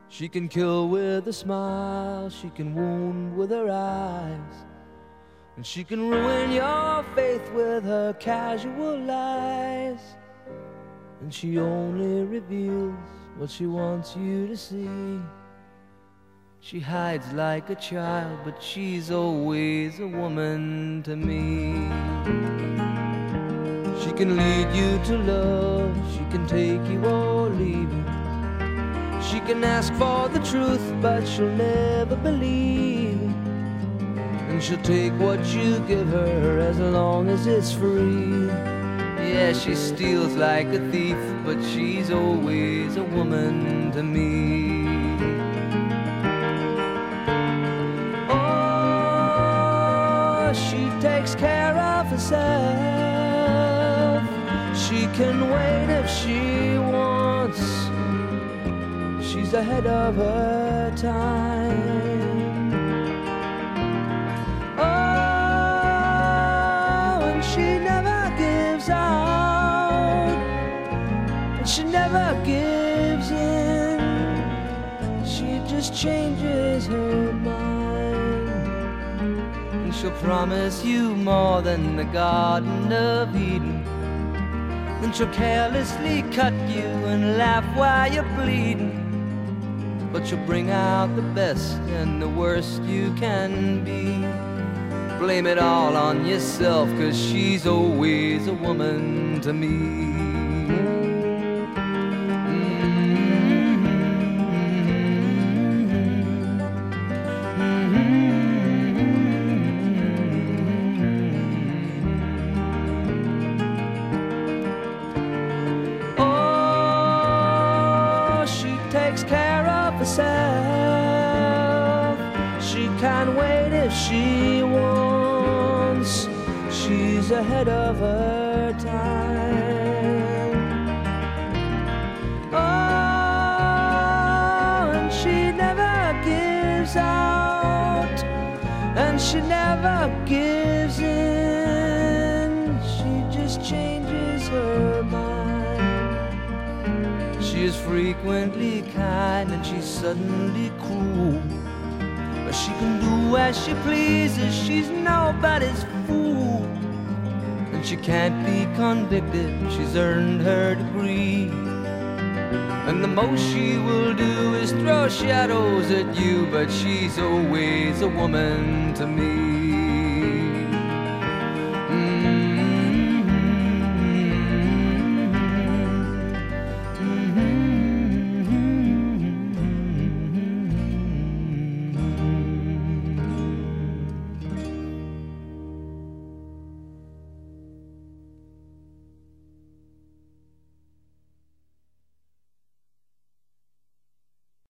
She can kill with a smile, she can wound with her eyes, and she can ruin your faith with her casual lies. And she only reveals what she wants you to see. She hides like a child, but she's always a woman to me. She can lead you to love, she can take you or leave you. She can ask for the truth, but she'll never believe. And she'll take what you give her as long as it's free. Yeah, she steals like a thief, but she's always a woman to me. Oh, she takes care of herself. She can wait if she wants. She's ahead of her time. Oh, and she never gives out, and she never gives in. She just changes her mind, and she'll promise you more than the Garden of Eden. Then she'll carelessly cut you and laugh while you're bleeding. But she'll bring out the best and the worst you can be. Blame it all on yourself, 'cause she's always a woman to me. Oh, she takes care of herself. She can't wait if she wants. She's ahead of her time. Oh, and she never gives out, and she never gives in. She just changes her mind. She is frequently kind and she's suddenly cruel. But she can do as she pleases, she's nobody's fool. And she can't be convicted, she's earned her degree. And the most she will do is throw shadows at you, but she's always a woman to me.